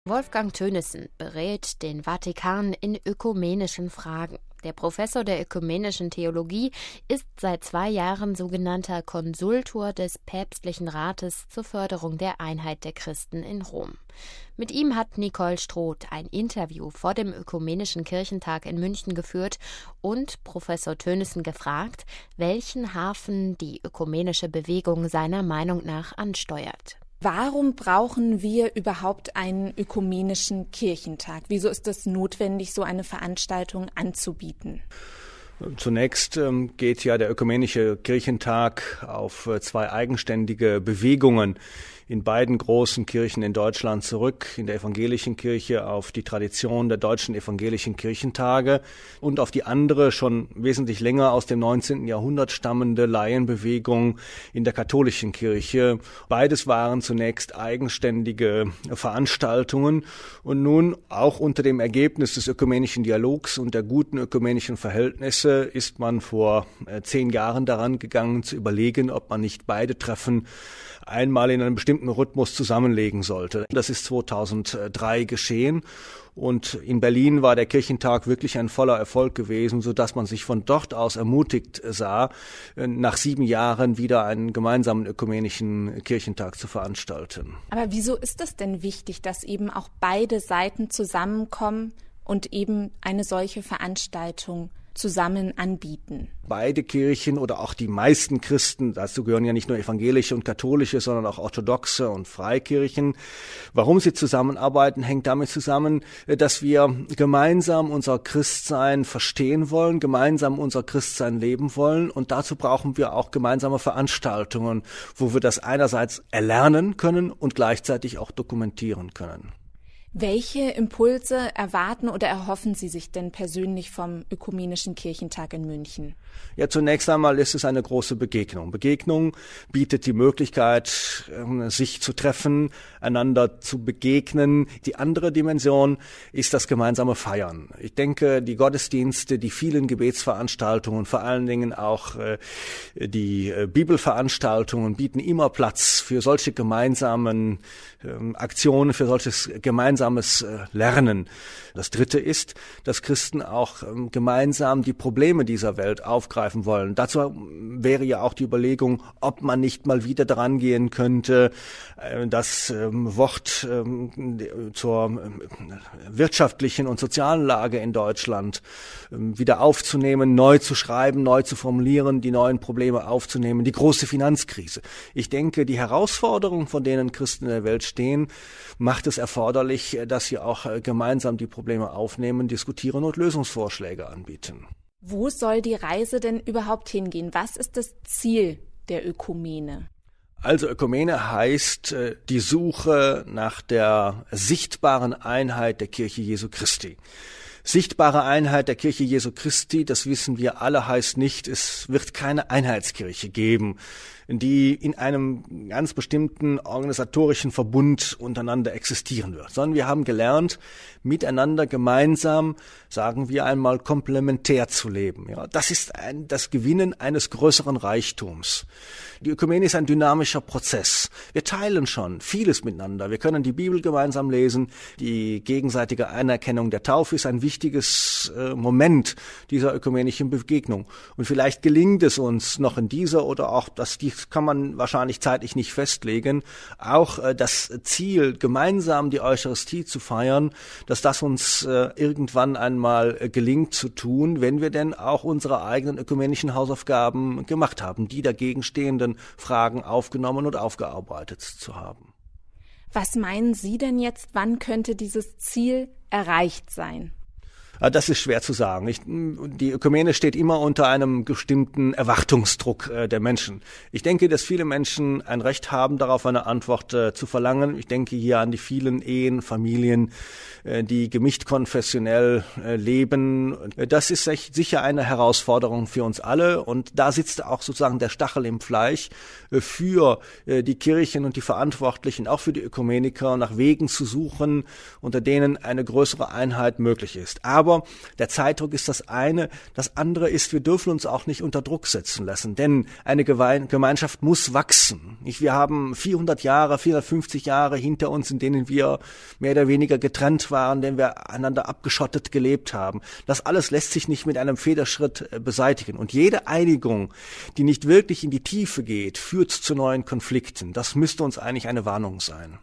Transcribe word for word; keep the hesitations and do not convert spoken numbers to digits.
Wolfgang Tönissen berät den Vatikan in ökumenischen Fragen. Der Professor der ökumenischen Theologie ist seit zwei Jahren sogenannter Konsultor des Päpstlichen Rates zur Förderung der Einheit der Christen in Rom. Mit ihm hat Nicole Stroth ein Interview vor dem Ökumenischen Kirchentag in München geführt und Professor Tönissen gefragt, welchen Hafen die ökumenische Bewegung seiner Meinung nach ansteuert. Warum brauchen wir überhaupt einen ökumenischen Kirchentag? Wieso ist es notwendig, so eine Veranstaltung anzubieten? Zunächst ähm, geht ja der ökumenische Kirchentag auf äh, zwei eigenständige Bewegungen in beiden großen Kirchen in Deutschland zurück, in der evangelischen Kirche auf die Tradition der deutschen evangelischen Kirchentage und auf die andere, schon wesentlich länger aus dem neunzehnten Jahrhundert stammende Laienbewegung in der katholischen Kirche. Beides waren zunächst eigenständige Veranstaltungen und nun auch unter dem Ergebnis des ökumenischen Dialogs und der guten ökumenischen Verhältnisse ist man vor äh, zehn Jahren daran gegangen zu überlegen, ob man nicht beide Treffen einmal in einem bestimmten Rhythmus zusammenlegen sollte. Das ist zweitausenddrei geschehen und in Berlin war der Kirchentag wirklich ein voller Erfolg gewesen, sodass man sich von dort aus ermutigt sah, nach sieben Jahren wieder einen gemeinsamen ökumenischen Kirchentag zu veranstalten. Aber wieso ist es denn wichtig, dass eben auch beide Seiten zusammenkommen und eben eine solche Veranstaltung zusammen anbieten? Beide Kirchen oder auch die meisten Christen, dazu gehören ja nicht nur evangelische und katholische, sondern auch orthodoxe und Freikirchen. Warum sie zusammenarbeiten, hängt damit zusammen, dass wir gemeinsam unser Christsein verstehen wollen, gemeinsam unser Christsein leben wollen und dazu brauchen wir auch gemeinsame Veranstaltungen, wo wir das einerseits erlernen können und gleichzeitig auch dokumentieren können. Welche Impulse erwarten oder erhoffen Sie sich denn persönlich vom Ökumenischen Kirchentag in München? Ja, zunächst einmal ist es eine große Begegnung. Begegnung bietet die Möglichkeit, sich zu treffen, einander zu begegnen. Die andere Dimension ist das gemeinsame Feiern. Ich denke, die Gottesdienste, die vielen Gebetsveranstaltungen, vor allen Dingen auch die Bibelveranstaltungen bieten immer Platz für solche gemeinsamen Aktionen, für solches gemeinsames Lernen. Das Dritte ist, dass Christen auch gemeinsam die Probleme dieser Welt aufgreifen wollen. Dazu wäre ja auch die Überlegung, ob man nicht mal wieder daran gehen könnte, das Wort zur wirtschaftlichen und sozialen Lage in Deutschland wieder aufzunehmen, neu zu schreiben, neu zu formulieren, die neuen Probleme aufzunehmen, die große Finanzkrise. Ich denke, die Herausforderungen, vor denen Christen in der Welt stehen, macht es erforderlich, dass sie auch gemeinsam die Probleme aufnehmen, diskutieren und Lösungsvorschläge anbieten. Wo soll die Reise denn überhaupt hingehen? Was ist das Ziel der Ökumene? Also Ökumene heißt äh, die Suche nach der sichtbaren Einheit der Kirche Jesu Christi. Sichtbare Einheit der Kirche Jesu Christi, das wissen wir alle, heißt nicht, es wird keine Einheitskirche geben, die in einem ganz bestimmten organisatorischen Verbund untereinander existieren wird, sondern wir haben gelernt, miteinander gemeinsam, sagen wir einmal, komplementär zu leben. Ja, das ist ein, das Gewinnen eines größeren Reichtums. Die Ökumene ist ein dynamischer Prozess. Wir teilen schon vieles miteinander. Wir können die Bibel gemeinsam lesen. Die gegenseitige Anerkennung der Taufe ist ein wichtiges äh, Moment dieser ökumenischen Begegnung. Und vielleicht gelingt es uns noch in dieser oder auch, das dies kann man wahrscheinlich zeitlich nicht festlegen, auch äh, das Ziel, gemeinsam die Eucharistie zu feiern, dass das uns äh, irgendwann einmal äh, gelingt zu tun, wenn wir denn auch unsere eigenen ökumenischen Hausaufgaben gemacht haben, die dagegen stehenden Fragen aufgenommen und aufgearbeitet zu haben. Was meinen Sie denn jetzt, wann könnte dieses Ziel erreicht sein? Das ist schwer zu sagen. Ich, die Ökumene steht immer unter einem bestimmten Erwartungsdruck äh, der Menschen. Ich denke, dass viele Menschen ein Recht haben, darauf eine Antwort äh, zu verlangen. Ich denke hier an die vielen Ehen, Familien, äh, die gemischt konfessionell äh, leben. Das ist echt sicher eine Herausforderung für uns alle. Und da sitzt auch sozusagen der Stachel im Fleisch äh, für äh, die Kirchen und die Verantwortlichen, auch für die Ökumeniker, nach Wegen zu suchen, unter denen eine größere Einheit möglich ist. Aber Aber der Zeitdruck ist das eine. Das andere ist, wir dürfen uns auch nicht unter Druck setzen lassen, denn eine Gemeinschaft muss wachsen. Wir haben vierhundert Jahre, vierhundertfünfzig Jahre hinter uns, in denen wir mehr oder weniger getrennt waren, denn wir einander abgeschottet gelebt haben. Das alles lässt sich nicht mit einem Federschritt beseitigen. Und jede Einigung, die nicht wirklich in die Tiefe geht, führt zu neuen Konflikten. Das müsste uns eigentlich eine Warnung sein.